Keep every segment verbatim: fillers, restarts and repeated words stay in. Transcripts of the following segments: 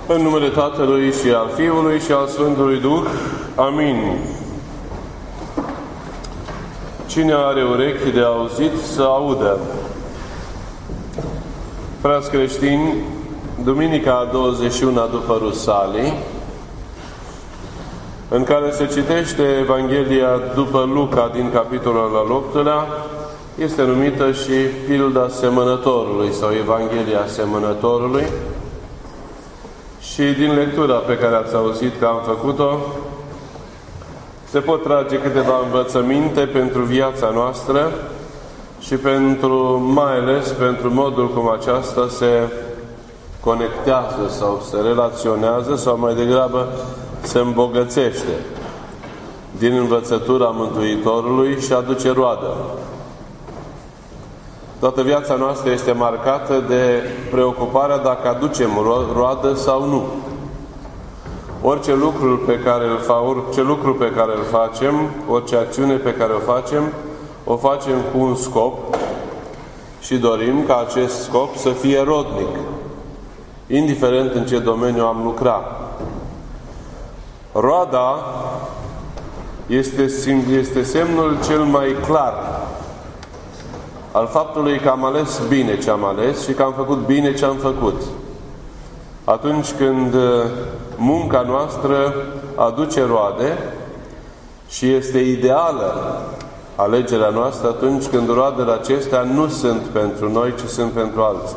În numele Tatălui și al Fiului și al Sfântului Duh. Amin. Cine are urechi de auzit, să audă. Frați creștini, duminica a douăzeci și una după Rusalii, în care se citește Evanghelia după Luca din capitolul al optulea, este numită și pilda semănătorului sau Evanghelia semănătorului. Și din lectura pe care ați auzit că am făcut-o, se pot trage câteva învățăminte pentru viața noastră și pentru, mai ales pentru modul cum aceasta se conectează sau se relaționează sau mai degrabă se îmbogățește din învățătura Mântuitorului și aduce roadă. Toată viața noastră este marcată de preocuparea dacă aducem roadă sau nu. Orice lucru pe care îl fa, orice lucru pe care îl facem, orice acțiune pe care o facem, o facem cu un scop și dorim ca acest scop să fie rodnic, indiferent în ce domeniu am lucrat. Roada este, este semnul cel mai clar al faptului că am ales bine ce am ales și că am făcut bine ce am făcut. Atunci când munca noastră aduce roade și este ideală alegerea noastră atunci când roadele acestea nu sunt pentru noi, ci sunt pentru alții.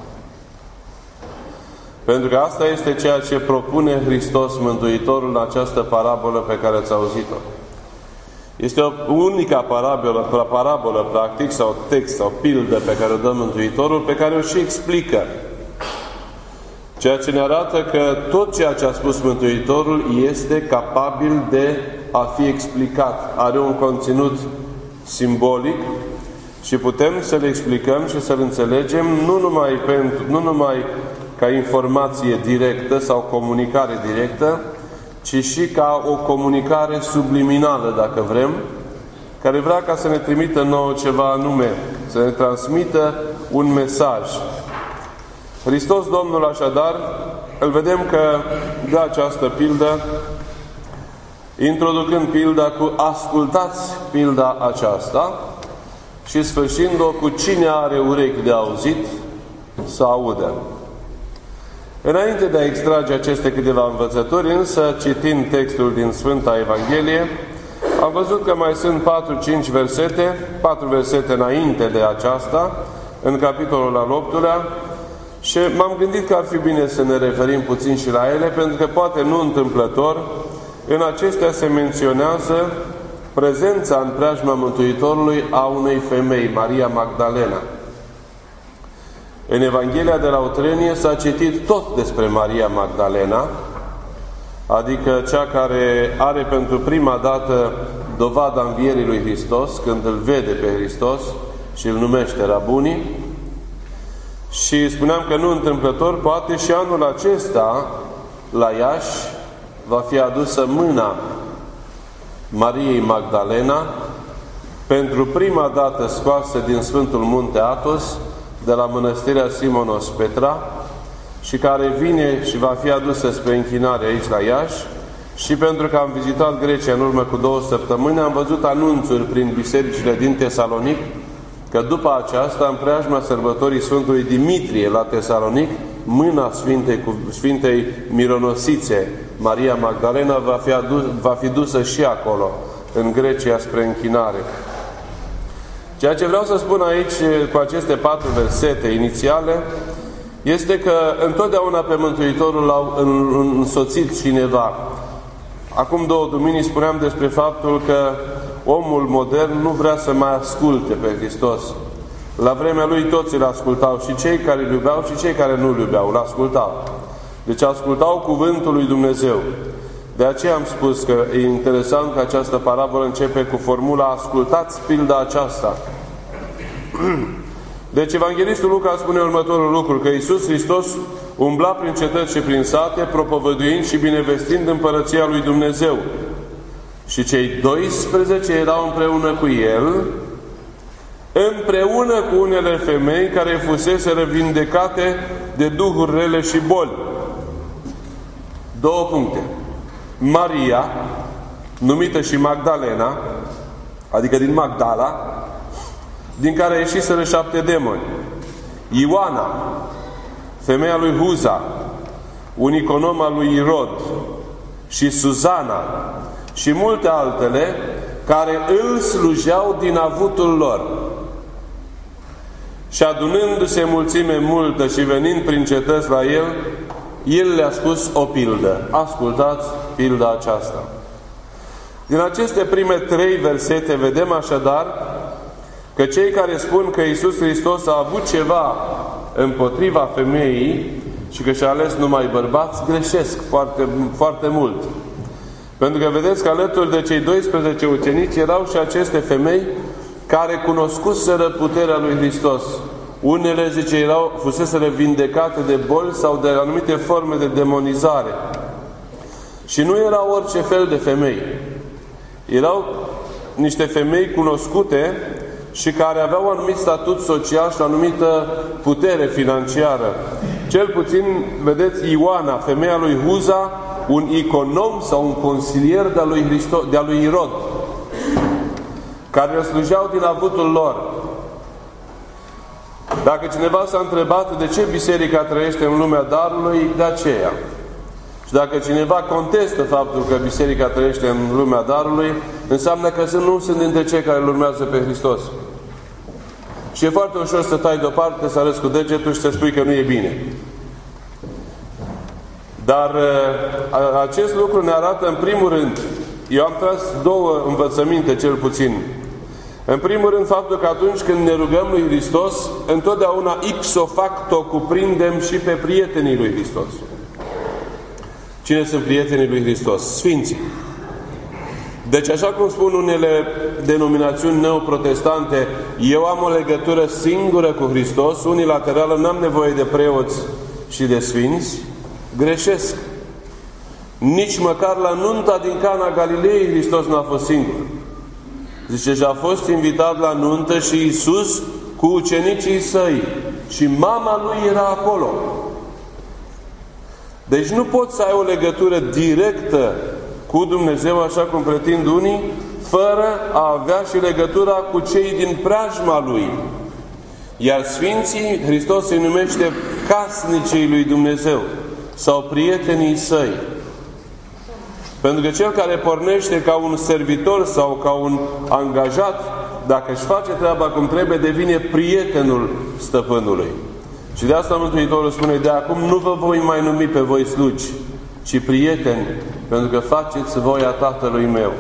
Pentru că asta este ceea ce propune Hristos Mântuitorul în această parabolă pe care ați auzit-o. Este o unica parabolă, parabolă, practic, sau text, sau pildă pe care o dă Mântuitorul, pe care o și explică. Ceea ce ne arată că tot ceea ce a spus Mântuitorul este capabil de a fi explicat. Are un conținut simbolic și putem să-l explicăm și să-l înțelegem nu numai, pentru, nu numai ca informație directă sau comunicare directă, ci și ca o comunicare subliminală, dacă vrem, care vrea ca să ne trimită nouă ceva anume, să ne transmită un mesaj. Hristos Domnul, așadar, îl vedem că dă această pildă, introducând pilda cu ascultați pilda aceasta și sfârșind-o cu cine are urechi de auzit, să audă. Înainte de a extrage aceste câteva învățături, însă, citind textul din Sfânta Evanghelie, am văzut că mai sunt patru-cinci versete, patru versete înainte de aceasta, în capitolul al optulea, și m-am gândit că ar fi bine să ne referim puțin și la ele, pentru că poate nu întâmplător, în acestea se menționează prezența în preajma Mântuitorului a unei femei, Maria Magdalena. În Evanghelia de la Utrenie s-a citit tot despre Maria Magdalena, adică cea care are pentru prima dată dovada învierii lui Hristos, când îl vede pe Hristos și îl numește Rabuni. Și spuneam că nu întâmplător, poate și anul acesta, la Iași, va fi adusă mâna Mariei Magdalena, pentru prima dată scoasă din Sfântul Munte Athos, de la mănăstirea Simonos Petra, și care vine și va fi adusă spre închinare aici la Iași. Și pentru că am vizitat Grecia în urmă cu două săptămâni, am văzut anunțuri prin bisericile din Tesalonic că după aceasta, în preajma sărbătorii Sfântului Dimitrie la Tesalonic, mâna Sfintei, Sfintei Mironosițe, Maria Magdalena, va fi, adus, va fi dusă și acolo, în Grecia, spre închinare. Ceea ce vreau să spun aici, cu aceste patru versete inițiale, este că întotdeauna pe Mântuitorul l-au însoțit cineva. Acum două duminii spuneam despre faptul că omul modern nu vrea să mai asculte pe Hristos. La vremea lui toți îl ascultau, și cei care îl iubeau și cei care nu îl iubeau, îl ascultau. Deci ascultau cuvântul lui Dumnezeu. De aceea am spus că e interesant că această parabolă începe cu formula ascultați pilda aceasta. Deci Evanghelistul Luca spune următorul lucru, că Iisus Hristos umbla prin cetăți și prin sate, propovăduind și binevestind împărăția lui Dumnezeu. Și cei doisprezece erau împreună cu El, împreună cu unele femei care fuseseră vindecate de duhuri rele și boli. Două puncte. Maria, numită și Magdalena, adică din Magdala, din care ieșiseră șapte demoni. Ioana, femeia lui Huza, un econom al lui Irod, și Suzana și multe altele care îl slujeau din avutul lor. Și adunându-se mulțime multă și venind prin cetăți la el, el le-a spus o pildă. Ascultați pilda aceasta. Din aceste prime trei versete vedem așadar că cei care spun că Iisus Hristos a avut ceva împotriva femeii și că și-a ales numai bărbați, greșesc foarte, foarte mult. Pentru că vedeți că alături de cei doisprezece ucenici erau și aceste femei care cunoscuseră puterea lui Hristos. Unele, zice, erau, fuseseră vindecate de boli sau de anumite forme de demonizare. Și nu erau orice fel de femei. Erau niște femei cunoscute și care aveau un anumit statut social și o anumită putere financiară. Cel puțin, vedeți, Ioana, femeia lui Huza, un econom sau un consilier de-a lui, Hristos, de-a lui Irod, care îl slujeau din avutul lor. Dacă cineva s-a întrebat de ce biserica trăiește în lumea darului, de aceea. Și dacă cineva contestă faptul că biserica trăiește în lumea darului, înseamnă că nu sunt dintre cei care îl urmează pe Hristos. Și e foarte ușor să tai deoparte, să arăți cu degetul și să spui că nu e bine. Dar acest lucru ne arată în primul rând, eu am tras două învățăminte cel puțin. În primul rând faptul că atunci când ne rugăm lui Hristos, întotdeauna ipso facto cuprindem și pe prietenii lui Hristos. Cine sunt prietenii lui Hristos? Sfinții. Deci, așa cum spun unele denominațiuni neoprotestante, eu am o legătură singură cu Hristos, unilaterală, n-am nevoie de preoți și de sfinți, greșesc. Nici măcar la nunta din Cana Galilei Hristos n-a fost singur. Zice, și a fost invitat la nuntă și Iisus cu ucenicii săi. Și mama lui era acolo. Deci nu poți să ai o legătură directă cu Dumnezeu, așa cum pretind unii, fără a avea și legătura cu cei din preajma Lui. Iar Sfinții, Hristos îi numește casnicii lui Dumnezeu sau prietenii săi. Pentru că cel care pornește ca un servitor sau ca un angajat, dacă își face treaba cum trebuie, devine prietenul stăpânului. Și de asta Mântuitorul spune, de acum nu vă voi mai numi pe voi slugi, ci prieteni, pentru că faceți voia Tatălui meu.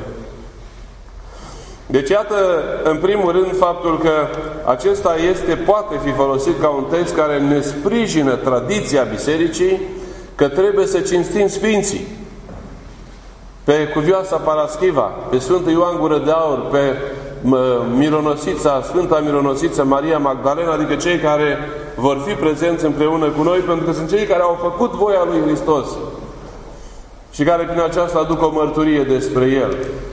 Deci iată, în primul rând, faptul că acesta este, poate fi folosit ca un text care ne sprijină tradiția Bisericii, că trebuie să cinstim Sfinții. Pe Cuvioasa Paraschiva, pe Sfântul Ioan Gură de Aur, pe Mironosița, Sfânta Mironosiță Maria Magdalena, adică cei care vor fi prezenți împreună cu noi, pentru că sunt cei care au făcut voia lui Hristos și care prin aceasta aduc o mărturie despre El.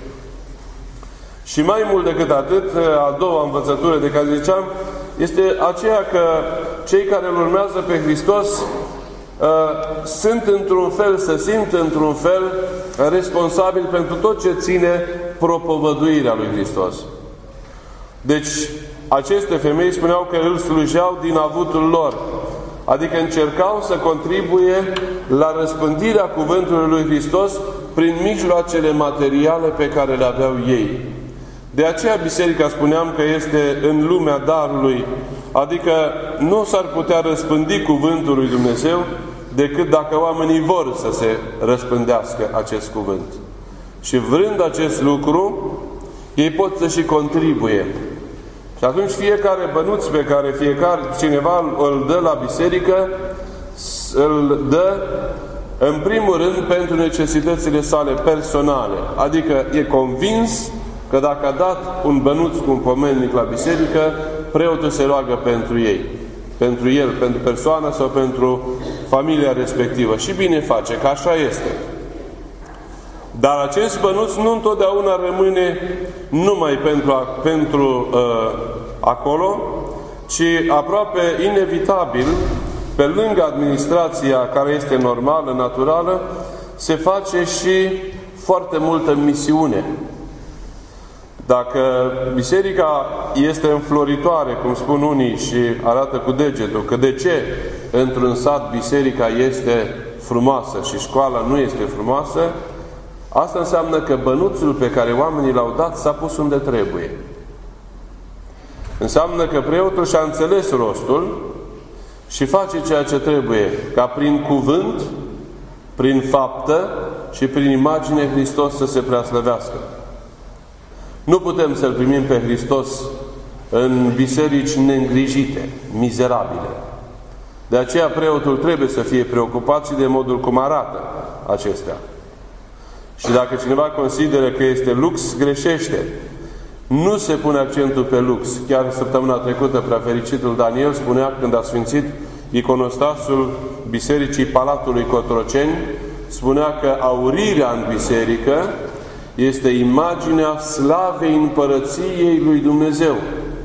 Și mai mult decât atât, a doua învățătură de care ziceam, este aceea că cei care îl urmează pe Hristos uh, sunt într-un fel, se simt într-un fel responsabili pentru tot ce ține propovăduirea lui Hristos. Deci, aceste femei spuneau că îl slujeau din avutul lor, adică încercau să contribuie la răspândirea cuvântului lui Hristos prin mijloacele materiale pe care le aveau ei. De aceea Biserica, spuneam, că este în lumea darului, adică nu s-ar putea răspândi cuvântul lui Dumnezeu decât dacă oamenii vor să se răspândească acest cuvânt. Și vrând acest lucru, ei pot să și contribuie. Și atunci fiecare bănuț pe care fiecare cineva îl dă la biserică, îl dă în primul rând pentru necesitățile sale personale. Adică e convins că dacă a dat un bănuț cu un pomelnic la biserică, preotul se roagă pentru ei. Pentru el, pentru persoana sau pentru familia respectivă. Și bine face, că așa este. Dar acest bănuț nu întotdeauna rămâne numai pentru, pentru uh, acolo, ci aproape inevitabil, pe lângă administrația care este normală, naturală, se face și foarte multă misiune. Dacă biserica este înfloritoare, cum spun unii, și arată cu degetul că de ce într-un sat biserica este frumoasă și școala nu este frumoasă, asta înseamnă că bănuțul pe care oamenii l-au dat s-a pus unde trebuie. Înseamnă că preotul și-a înțeles rostul și face ceea ce trebuie, ca prin cuvânt, prin faptă și prin imagine Hristos să se preaslăvească. Nu putem să-L primim pe Hristos în biserici neîngrijite, mizerabile. De aceea preotul trebuie să fie preocupat și de modul cum arată acestea. Și dacă cineva consideră că este lux, greșește. Nu se pune accentul pe lux. Chiar săptămâna trecută, preafericitul Daniel spunea, când a sfințit iconostasul Bisericii Palatului Cotroceni, spunea că aurirea în biserică este imaginea slavei împărăției lui Dumnezeu.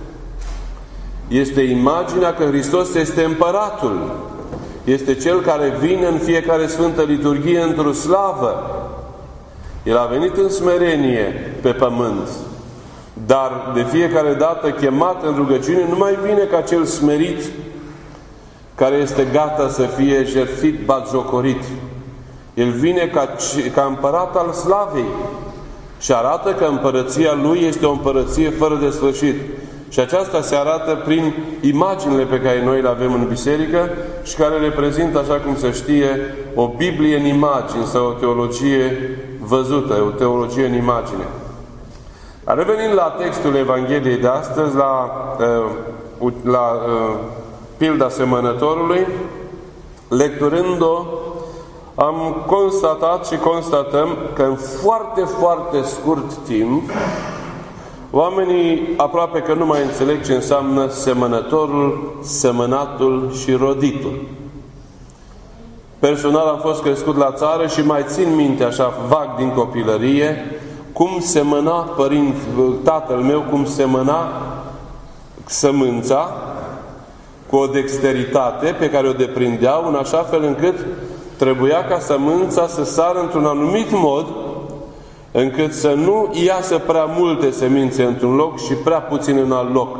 Este imaginea că Hristos este împăratul. Este Cel care vine în fiecare Sfântă Liturghie într-o slavă. El a venit în smerenie pe pământ, dar de fiecare dată chemat în rugăciune nu mai vine ca cel smerit care este gata să fie jertfit, batjocorit. El vine ca, ca împărat al slavei și arată că împărăția Lui este o împărăție fără de sfârșit. Și aceasta se arată prin imaginile pe care noi le avem în biserică și care reprezintă, așa cum se știe, o Biblie în imagini sau o teologie văzută, o teologie în imagine. Revenind la textul Evangheliei de astăzi, la, la pilda semănătorului, lecturând-o, am constatat și constatăm că în foarte, foarte scurt timp oamenii aproape că nu mai înțeleg ce înseamnă semănătorul, semănatul și roditul. Personal am fost crescut la țară și mai țin minte așa vag din copilărie cum semăna părint, tatăl meu, cum semăna sămânța cu o dexteritate pe care o deprindeau în așa fel încât trebuia ca sămânța să sară într-un anumit mod încât să nu iasă prea multe semințe într-un loc și prea puțin în alt loc.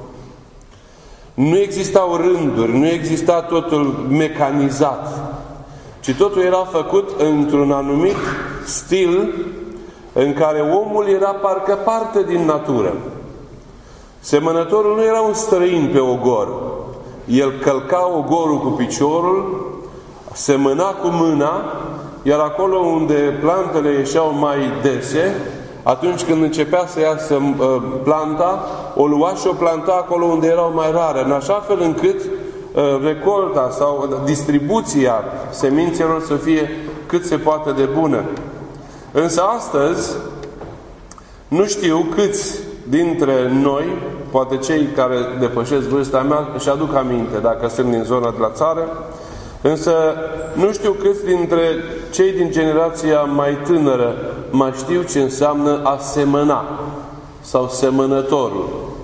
Nu existau rânduri, nu exista totul mecanizat, ci totul era făcut într-un anumit stil în care omul era parcă parte din natură. Semănătorul nu era un străin pe ogor. El călca ogorul cu piciorul, semăna cu mâna, iar acolo unde plantele ieșeau mai dese, atunci când începea să iasă uh, planta, o lua și o planta acolo unde erau mai rare, în așa fel încât uh, recolta sau distribuția semințelor să fie cât se poate de bună. Însă astăzi, nu știu câți dintre noi, poate cei care depășesc vârsta mea, își aduc aminte dacă sunt din zona de la țară, însă nu știu câți dintre cei din generația mai tânără mai știu ce înseamnă a semăna sau semănătorul.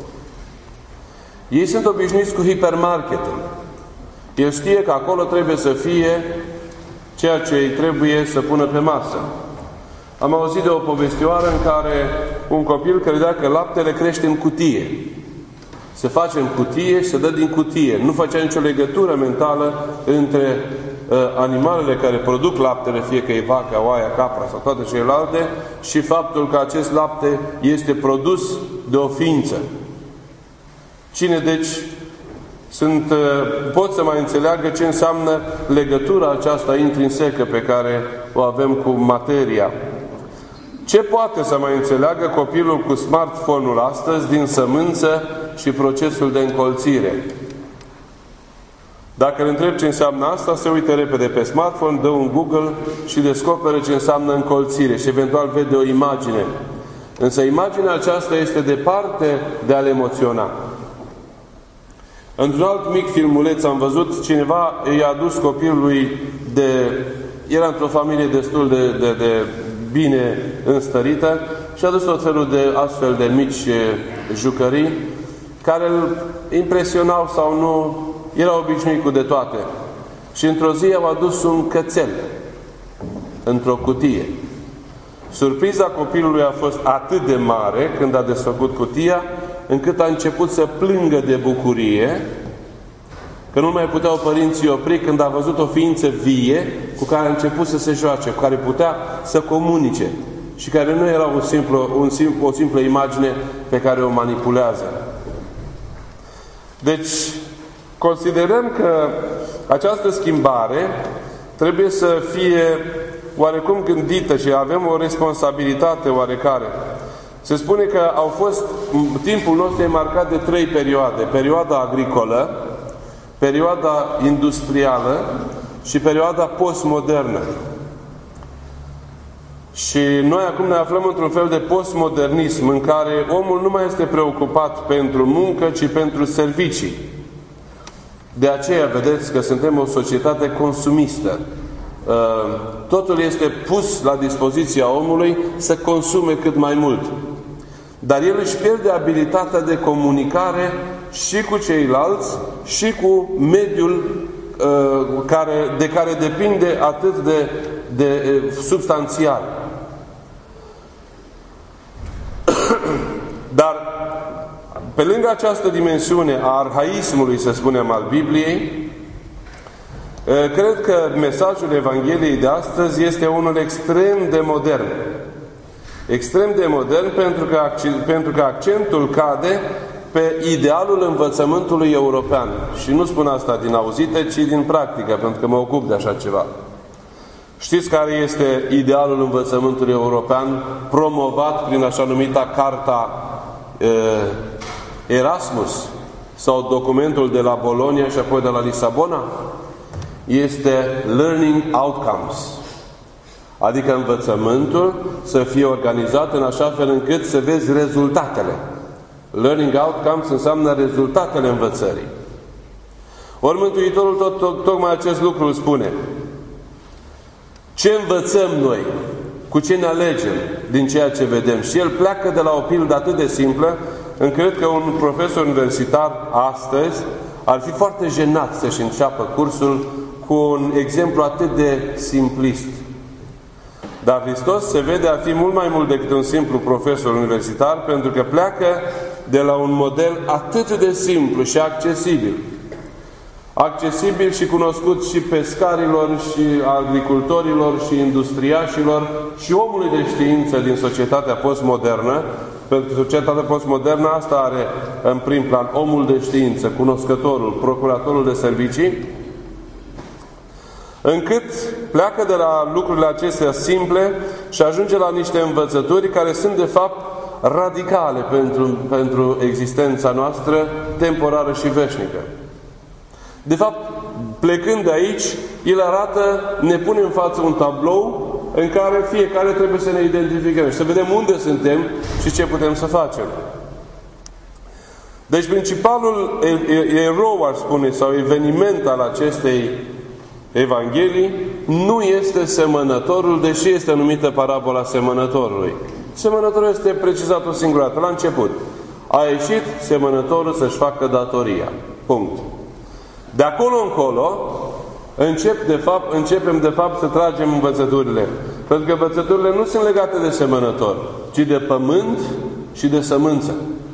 Ei sunt obișnuiți cu hipermarketul. El știe că acolo trebuie să fie ceea ce îi trebuie să pună pe masă. Am auzit de o povestioară în care un copil credea că laptele crește în cutie. Se face în cutie și se dă din cutie. Nu făcea nicio legătură mentală între uh, animalele care produc laptele, fie că e vaca, oaia, capra sau toate celelalte, și faptul că acest lapte este produs de o ființă. Cine, deci, sunt, uh, pot să mai înțeleagă ce înseamnă legătura aceasta intrinsecă pe care o avem cu materia. Ce poate să mai înțeleagă copilul cu smartphone-ul astăzi din sămânță și procesul de încolțire? Dacă îl întreb ce înseamnă asta, se uită repede pe smartphone, dă un Google și descoperă ce înseamnă încolțire și eventual vede o imagine. Însă imaginea aceasta este departe de a-l emoționa. Într-un alt mic filmuleț am văzut, cineva i-a adus copilului de... Era într-o familie destul de, de, de bine înstărită și a adus tot felul de astfel de mici jucării care îl impresionau sau nu, era obișnuit cu de toate. Și într-o zi au adus un cățel. într-o cutie. Surpriza copilului a fost atât de mare când a desfăcut cutia, încât a început să plângă de bucurie, că nu mai puteau părinții opri când a văzut o ființă vie cu care a început să se joace, cu care putea să comunice și care nu era un simplu, un simplu, o simplă imagine pe care o manipulează. Deci, considerăm că această schimbare trebuie să fie oarecum gândită și avem o responsabilitate oarecare. Se spune că au fost, timpul nostru e marcat de trei perioade. Perioada agricolă, perioada industrială și perioada postmodernă. Și noi acum ne aflăm într-un fel de postmodernism în care omul nu mai este preocupat pentru muncă, ci pentru servicii. De aceea vedeți că suntem o societate consumistă. Totul este pus la dispoziția omului să consume cât mai mult. Dar el își pierde abilitatea de comunicare și cu ceilalți și cu mediul care, de care depinde atât de, de substanțial. Dar pe lângă această dimensiune a arhaismului, să spunem, al Bibliei, cred că mesajul Evangheliei de astăzi este unul extrem de modern. Extrem de modern pentru că, pentru că accentul cade pe idealul învățământului european. Și nu spun asta din auzite, ci din practică, pentru că mă ocup de așa ceva. Știți care este idealul învățământului european promovat prin așa numita Carta uh, Erasmus sau documentul de la Bologna și apoi de la Lisabona? Este learning outcomes. Adică învățământul să fie organizat în așa fel încât să vezi rezultatele. Learning outcomes înseamnă rezultatele învățării. Ori Mântuitorul tot, tot, tocmai acest lucru îl spune. Ce învățăm noi? Cu ce ne alegem din ceea ce vedem? Și el pleacă de la o pildă atât de simplă, încât că un profesor universitar astăzi ar fi foarte jenat să-și înceapă cursul cu un exemplu atât de simplist. Dar Hristos se vede a fi mult mai mult decât un simplu profesor universitar, pentru că pleacă de la un model atât de simplu și accesibil. Accesibil și cunoscut și pescarilor, și agricultorilor, și industriașilor, și omului de știință din societatea postmodernă, pentru că societatea postmodernă asta are în prim plan omul de știință, cunoscătorul, procuratorul de servicii, încât pleacă de la lucrurile acestea simple și ajunge la niște învățături care sunt de fapt radicale pentru, pentru existența noastră temporară și veșnică. De fapt, plecând de aici, el arată, ne pune în față un tablou în care fiecare trebuie să ne identificăm și să vedem unde suntem și ce putem să facem. Deci principalul erou, aș spune, sau eveniment al acestei Evanghelii nu este semănătorul, deși este numită parabola semănătorului. Semănătorul este precizat o singură dată, la început. A ieșit semănătorul să-și facă datoria. Punct. De acolo încolo încep, de fapt, începem de fapt să tragem învățăturile. Pentru că învățăturile nu sunt legate de semănător, ci de pământ și de sămânță.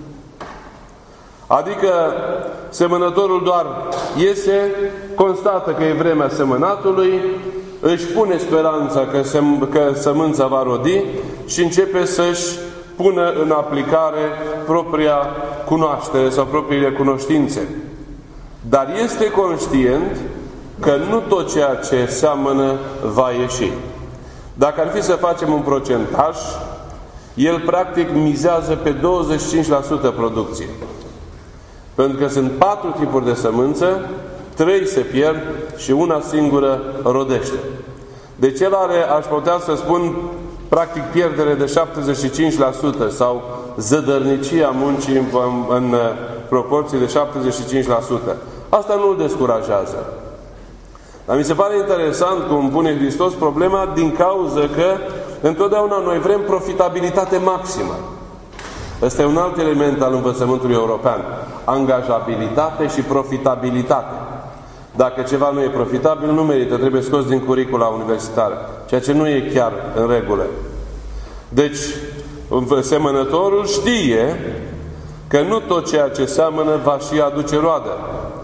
Adică semănătorul doar iese, constată că e vremea semănatului, își pune speranța că, sem- că sămânța va rodi și începe să-și pună în aplicare propria cunoaștere sau propriile cunoștințe. Dar este conștient că nu tot ceea ce seamănă va ieși. Dacă ar fi să facem un procentaj, el practic mizează pe douăzeci și cinci la sută producție. Pentru că sunt patru tipuri de sămânță, trei se pierd și una singură rodește. Deci el are, aș putea să spun, practic pierdere de șaptezeci și cinci la sută sau zădărnicia muncii în, în proporție de șaptezeci și cinci la sută. Asta nu îl descurajează. Dar mi se pare interesant cum pune Hristos problema din cauza că întotdeauna noi vrem profitabilitate maximă. Ăsta e un alt element al învățământului european. Angajabilitate și profitabilitate. Dacă ceva nu e profitabil, nu merită, trebuie scos din curicula universitară. ceea ce nu e chiar în regulă. Deci, semănătorul știe că nu tot ceea ce seamănă va și aduce roadă.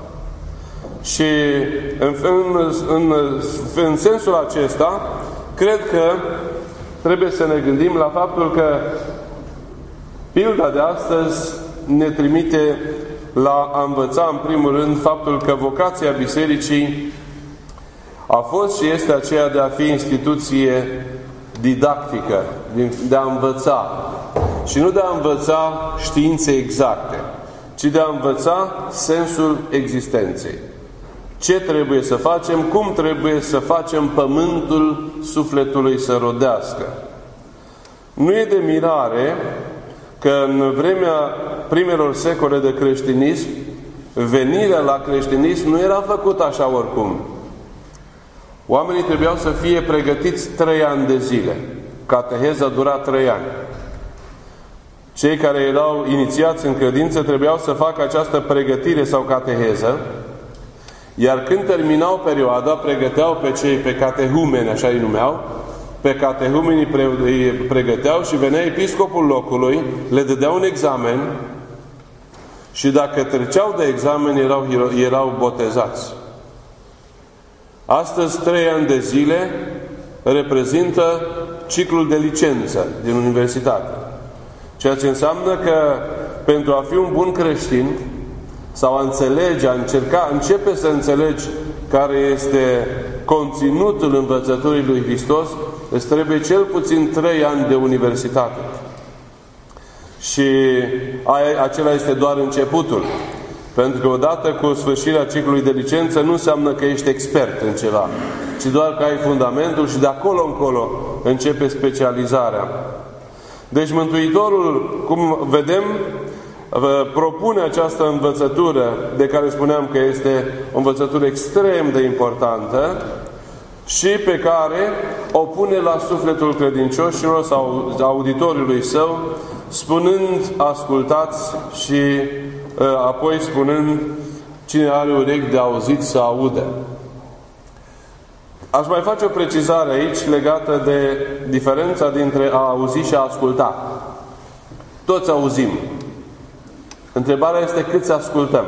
Și în, în, în, în sensul acesta, cred că trebuie să ne gândim la faptul că pilda de astăzi ne trimite la a învăța, în primul rând, faptul că vocația Bisericii a fost și este aceea de a fi instituție didactică, de a învăța. Și nu de a învăța științe exacte, ci de a învăța sensul existenței. Ce trebuie să facem, cum trebuie să facem pământul sufletului să rodească. Nu e de mirare că în vremea primelor secole de creștinism, venirea la creștinism nu era făcută așa oricum. Oamenii trebuiau să fie pregătiți trei ani de zile. Cateheza dura trei ani. Cei care erau inițiați în credință trebuiau să facă această pregătire sau cateheză, iar când terminau perioada, pregăteau pe cei, pe catehumeni, așa îi numeau, pe catehumenii îi pregăteau și venea episcopul locului, le dădea un examen și dacă treceau de examen, erau, erau botezați. Astăzi, trei ani de zile reprezintă ciclul de licență din universitate. Ceea ce înseamnă că pentru a fi un bun creștin sau a înțelege, a încerca, începe să înțelegi care este conținutul învățăturii lui Hristos, îți trebuie cel puțin trei ani de universitate. Și acela este doar începutul. Pentru că odată cu sfârșirea ciclului de licență nu înseamnă că ești expert în ceva, ci doar că ai fundamentul și de acolo încolo începe specializarea. Deci Mântuitorul, cum vedem, propune această învățătură de care spuneam că este o învățătură extrem de importantă și pe care o pune la sufletul credincioșilor sau auditoriului său, spunând, ascultați și apoi spunând, cine are urechi de auzit să audă. Aș mai face o precizare aici legată de diferența dintre a auzi și a asculta. Toți auzim. Întrebarea este câți ascultăm.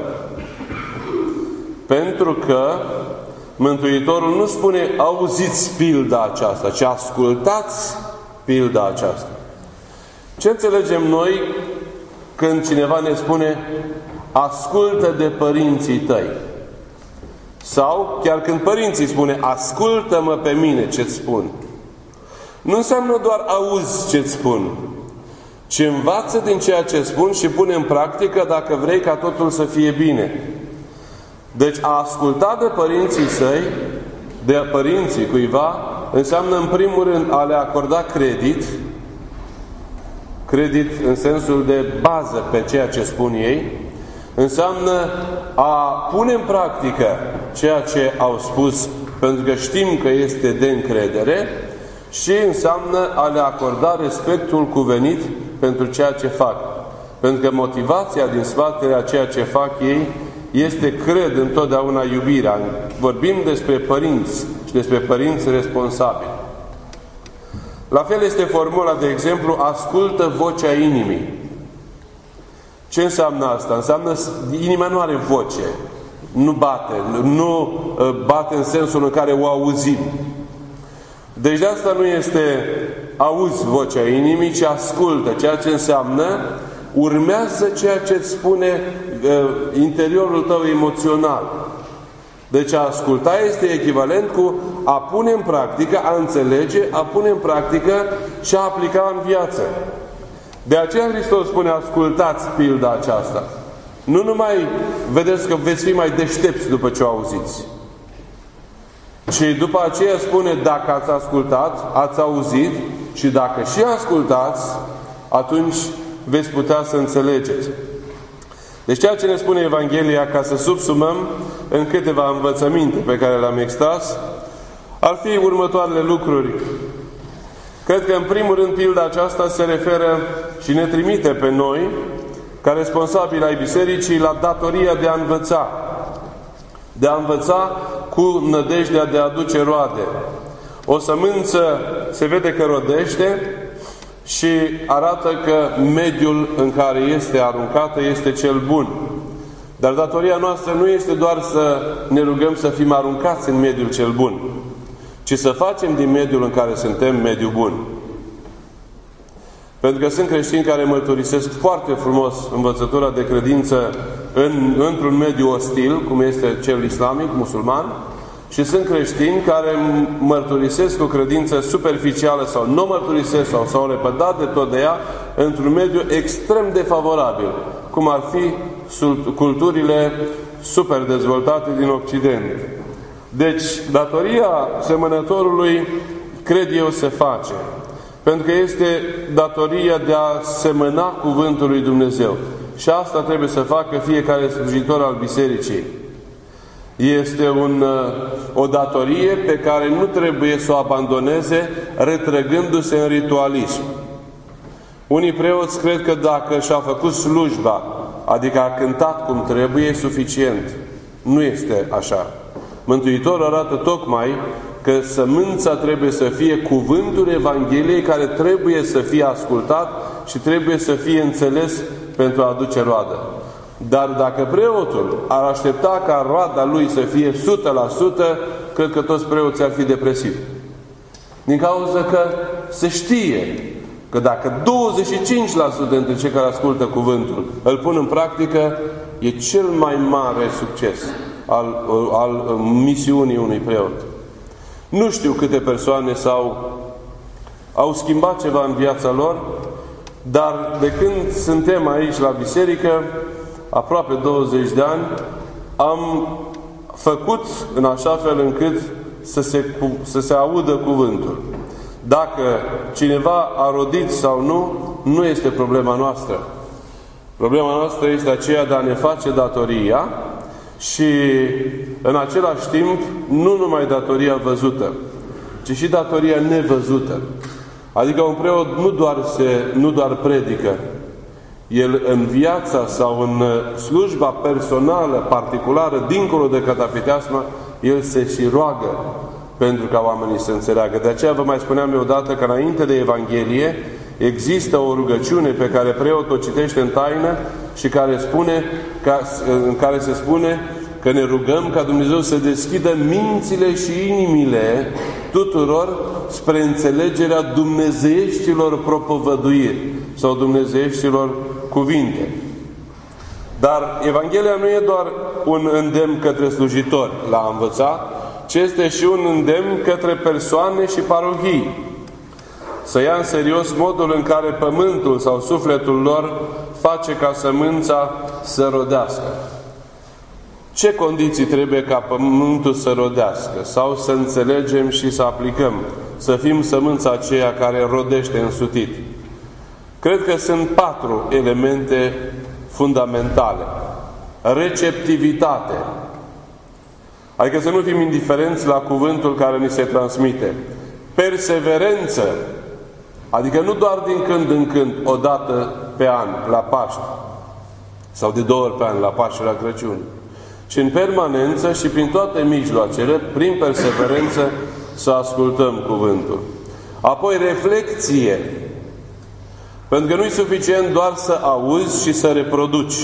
Pentru că Mântuitorul nu spune auziți pilda aceasta, ci ascultați pilda aceasta. Ce înțelegem noi când cineva ne spune ascultă de părinții tăi? Sau chiar când părinții spune ascultă-mă pe mine ce-ți spun. Nu înseamnă doar auzi ce-ți spun, ci învață din ceea ce spun și pune în practică dacă vrei ca totul să fie bine. Deci a asculta de părinții săi, de părinții cuiva, înseamnă în primul rând a le acorda credit, credit în sensul de bază pe ceea ce spun ei, înseamnă a pune în practică ceea ce au spus, pentru că știm că este de încredere, și înseamnă a le acorda respectul cuvenit pentru ceea ce fac. Pentru că motivația din spatele a ceea ce fac ei este, cred, întotdeauna iubirea. Vorbim despre părinți și despre părinți responsabili. La fel este formula, de exemplu, ascultă vocea inimii. Ce înseamnă asta? Înseamnă inima nu are voce, nu bate, nu bate în sensul în care o auzim. Deci de asta nu este auzi vocea inimii, ci ascultă, ceea ce înseamnă urmează ceea ce îți spune uh, interiorul tău emoțional. Deci a asculta este echivalent cu a pune în practică, a înțelege, a pune în practică și a aplica în viață. De aceea Hristos spune ascultați pilda aceasta. Nu numai vedeți că veți fi mai deștepți după ce o auziți, ci după aceea spune dacă ați ascultat, ați auzit și dacă și ascultați, atunci veți putea să înțelegeți. Deci ceea ce ne spune Evanghelia, ca să subsumăm în câteva învățăminte pe care le-am extras, ar fi următoarele lucruri. Cred că în primul rând pilda aceasta se referă și ne trimite pe noi, ca responsabili ai Bisericii, la datoria de a învăța. De a învăța cu nădejdea de a aduce roade. O sămânță se vede că rodește și arată că mediul în care este aruncată este cel bun. Dar datoria noastră nu este doar să ne rugăm să fim aruncați în mediul cel bun, ci să facem din mediul în care suntem mediul bun. Pentru că sunt creștini care mărturisesc foarte frumos învățătura de credință în, într-un mediu ostil, cum este cel islamic, musulman, și sunt creștini care mărturisesc o credință superficială sau nu mărturisesc sau s-au lepădat de tot de ea într-un mediu extrem de favorabil, cum ar fi culturile super dezvoltate din Occident. Deci, datoria semănătorului, cred eu, se face. Pentru că este datoria de a semăna cuvântul lui Dumnezeu. Și asta trebuie să facă fiecare slujitor al bisericii. Este un, o datorie pe care nu trebuie să o abandoneze retrăgându-se în ritualism. Unii preoți cred că dacă și-a făcut slujba, adică a cântat cum trebuie, e suficient. Nu este așa. Mântuitorul arată tocmai că sămânța trebuie să fie cuvântul Evangheliei care trebuie să fie ascultat și trebuie să fie înțeles pentru a aduce roadă. Dar dacă preotul ar aștepta ca roada lui să fie o sută la sută, cred că toți preoții ar fi depresivi. Din cauza că se știe că dacă douăzeci și cinci la sută dintre cei care ascultă cuvântul îl pun în practică, e cel mai mare succes al, al misiunii unui preot. Nu știu câte persoane s-au au schimbat ceva în viața lor, dar de când suntem aici la biserică, aproape douăzeci de ani, am făcut în așa fel încât să se, să se audă cuvântul. Dacă cineva a rodit sau nu, nu este problema noastră. Problema noastră este aceea de a ne face datoria și în același timp nu numai datoria văzută, ci și datoria nevăzută. Adică un preot nu doar, se, nu doar predică, el în viața sau în slujba personală, particulară, dincolo de catapiteasmă, el se și roagă pentru ca oamenii să înțeleagă. De aceea vă mai spuneam eu odată că înainte de Evanghelie există o rugăciune pe care preotul o citește în taină și care spune, ca, în care se spune că ne rugăm ca Dumnezeu să deschidă mințile și inimile tuturor spre înțelegerea dumnezeieștilor propovăduiri sau dumnezeieștilor cuvinte. Dar Evanghelia nu e doar un îndemn către slujitori la a învăța, ci este și un îndemn către persoane și parohii. Să ia în serios modul în care pământul sau sufletul lor face ca sămânța să rodească. Ce condiții trebuie ca pământul să rodească? Sau să înțelegem și să aplicăm, să fim sămânța aceea care rodește însutit? Cred că sunt patru elemente fundamentale. Receptivitate. Adică să nu fim indiferenți la cuvântul care ni se transmite. Perseverență. Adică nu doar din când în când, o dată pe an, la Paști, sau de două ori pe an, la Paști și la Crăciun, ci în permanență și prin toate mijloacele, prin perseverență, să ascultăm cuvântul. Apoi reflecție. Pentru că nu e suficient doar să auzi și să reproduci.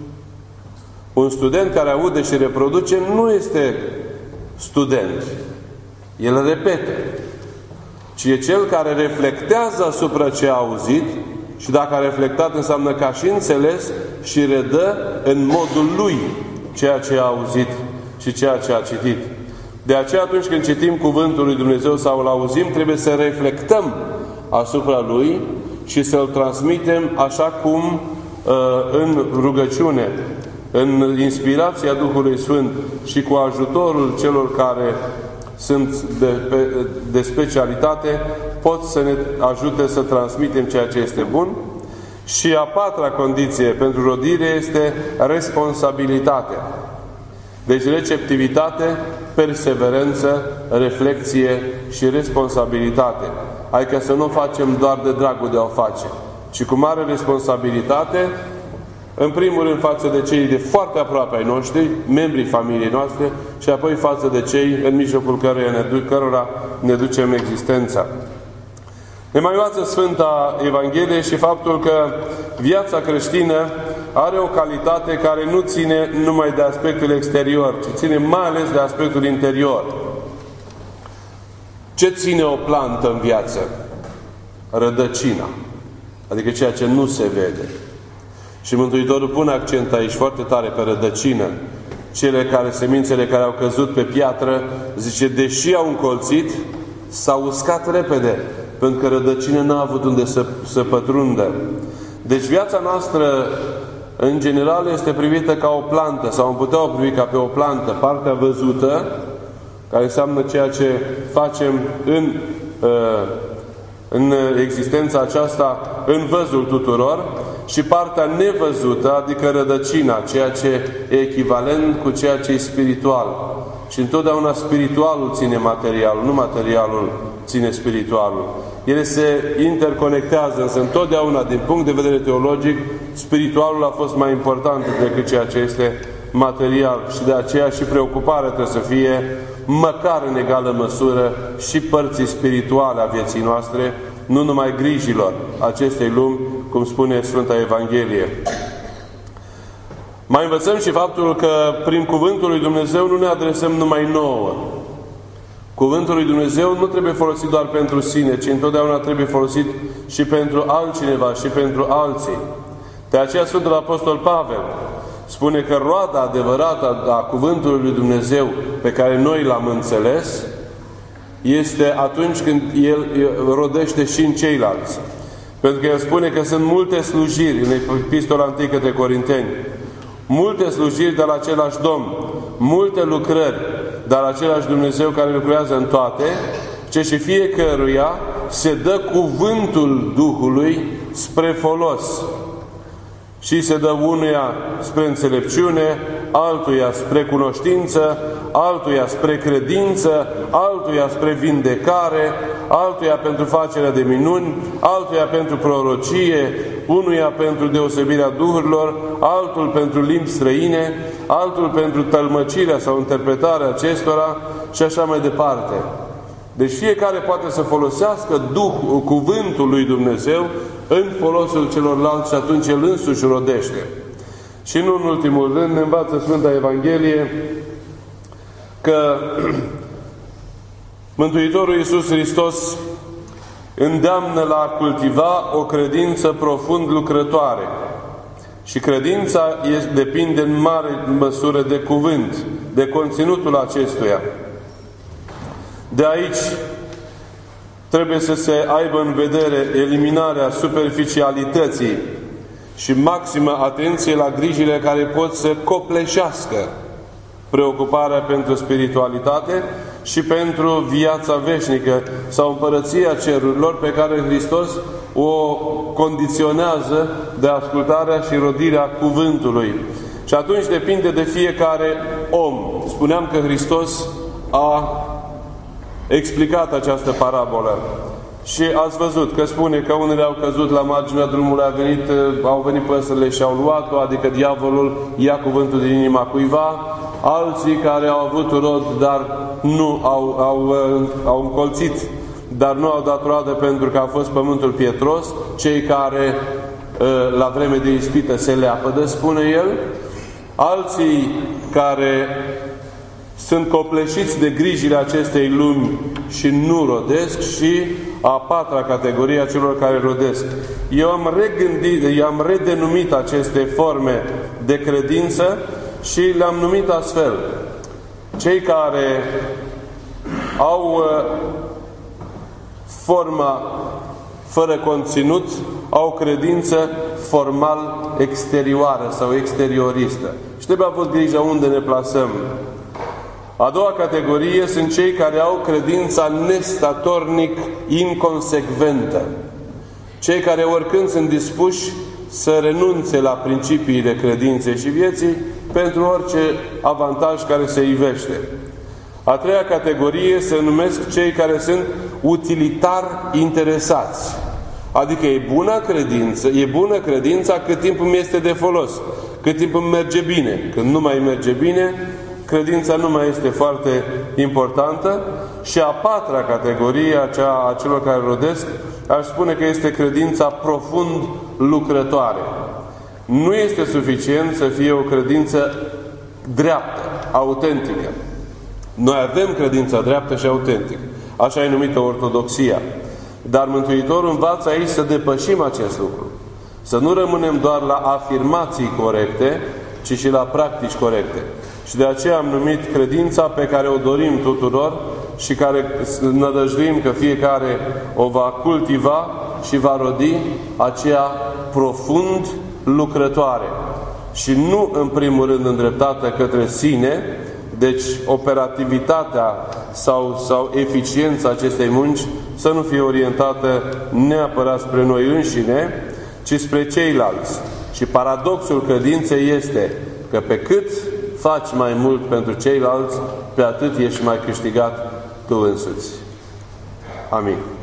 Un student care aude și reproduce nu este student. El repete. Ci e cel care reflectează asupra ce a auzit și dacă a reflectat înseamnă că a și înțeles și redă în modul lui ceea ce a auzit și ceea ce a citit. De aceea atunci când citim cuvântul lui Dumnezeu sau îl auzim, trebuie să reflectăm asupra lui și să-l transmitem așa cum în rugăciune, în inspirația Duhului Sfânt și cu ajutorul celor care sunt de, de specialitate, pot să ne ajute să transmitem ceea ce este bun. Și a patra condiție pentru rodire este responsabilitate. Deci receptivitate, perseverență, reflexie și responsabilitate. Adică să nu o facem doar de dragul de a o face, ci cu mare responsabilitate, în primul rând față de cei de foarte aproape ai noștri, membrii familiei noastre, și apoi față de cei în mijlocul căruia ne, cărora ne ducem existența. Ne mai învață Sfânta Evanghelie și faptul că viața creștină are o calitate care nu ține numai de aspectul exterior, ci ține mai ales de aspectul interior. Ce ține o plantă în viață? Rădăcina. Adică ceea ce nu se vede. Și Mântuitorul pune accent aici foarte tare pe rădăcină. Cele care, semințele care au căzut pe piatră, zice, deși au încolțit, s-au uscat repede, pentru că rădăcina n-a avut unde să, să pătrundă. Deci viața noastră, în general, este privită ca o plantă, sau am putea o privi ca pe o plantă, partea văzută, care înseamnă ceea ce facem în, în existența aceasta, în văzul tuturor, și partea nevăzută, adică rădăcina, ceea ce e echivalent cu ceea ce e spiritual. Și întotdeauna spiritualul ține materialul, nu materialul ține spiritualul. Ele se interconectează, însă întotdeauna, din punct de vedere teologic, spiritualul a fost mai important decât ceea ce este material. Și de aceea și preocuparea trebuie să fie, măcar în egală măsură, și părții spirituale a vieții noastre, nu numai grijilor acestei lumi, cum spune Sfânta Evanghelie. Mai învățăm și faptul că prin Cuvântul lui Dumnezeu nu ne adresăm numai nouă. Cuvântul lui Dumnezeu nu trebuie folosit doar pentru sine, ci întotdeauna trebuie folosit și pentru altcineva și pentru alții. De aceea Sfântul Apostol Pavel spune că roada adevărată a Cuvântului lui Dumnezeu pe care noi l-am înțeles este atunci când el rodește și în ceilalți. Pentru că el spune că sunt multe slujiri în Epistola întâi către Corinteni, multe slujiri de la același Domn, multe lucrări de la același Dumnezeu care lucrează în toate, ce și fiecăruia se dă cuvântul Duhului spre folos. Și se dă unuia spre înțelepciune, altuia spre cunoștință, altuia spre credință, altuia spre vindecare, altuia pentru facerea de minuni, altuia pentru prorocie, unuia pentru deosebirea duhurilor, altul pentru limbi străine, altul pentru tălmăcirea sau interpretarea acestora și așa mai departe. Deci fiecare poate să folosească Duh, cuvântul lui Dumnezeu în folosul celorlalți și atunci el însuși rodește. Și nu în ultimul rând ne învață Sfânta Evanghelie că Mântuitorul Iisus Hristos îndeamnă la a cultiva o credință profund lucrătoare. Și credința depinde în mare măsură de cuvânt, de conținutul acestuia. De aici trebuie să se aibă în vedere eliminarea superficialității și maximă atenție la grijile care pot să copleșească preocuparea pentru spiritualitate și pentru viața veșnică sau împărăția cerurilor pe care Hristos o condiționează de ascultarea și rodirea cuvântului. Și atunci depinde de fiecare om. Spuneam că Hristos a explicat această parabolă. Și ați văzut că spune că unele au căzut la marginea drumului, a venit, au venit păsările și au luat-o, adică diavolul ia cuvântul din inima cuiva, alții care au avut rod, dar nu au, au, au încolțit, dar nu au dat roadă pentru că a fost pământul pietros, cei care la vreme de ispită se leapădă, spune el, alții care sunt copleșiți de grijile acestei lumi și nu rodesc, și a patra categorie a celor care rodesc. Eu am regândit, eu am redenumit aceste forme de credință și le-am numit astfel. Cei care au forma fără conținut, au credință formal exterioară sau exterioristă. Și trebuie avut grijă unde ne plasăm. A doua categorie sunt cei care au credința nestatornic inconsecventă. Cei care oricând sunt dispuși să renunțe la principiile credinței și vieții pentru orice avantaj care se ivește. A treia categorie se numesc cei care sunt utilitar interesați. Adică e bună credință, e bună credința cât timp îmi este de folos, cât timp îmi merge bine. Când nu mai merge bine, credința nu mai este foarte importantă. Și a patra categorie, aceea a celor care rodesc, aș spune că este credința profund lucrătoare. Nu este suficient să fie o credință dreaptă, autentică. Noi avem credința dreaptă și autentică. Așa e numită ortodoxia. Dar Mântuitorul învață aici să depășim acest lucru. Să nu rămânem doar la afirmații corecte, ci și la practici corecte. Și de aceea am numit credința pe care o dorim tuturor și care nădăjduim că fiecare o va cultiva și va rodi, aceea profund lucrătoare. Și nu în primul rând îndreptată către sine, deci operativitatea sau, sau eficiența acestei munci să nu fie orientată neapărat spre noi înșine, ci spre ceilalți. Și paradoxul credinței este că pe cât faci mai mult pentru ceilalți, pe atât ești mai câștigat tu însuți. Amin.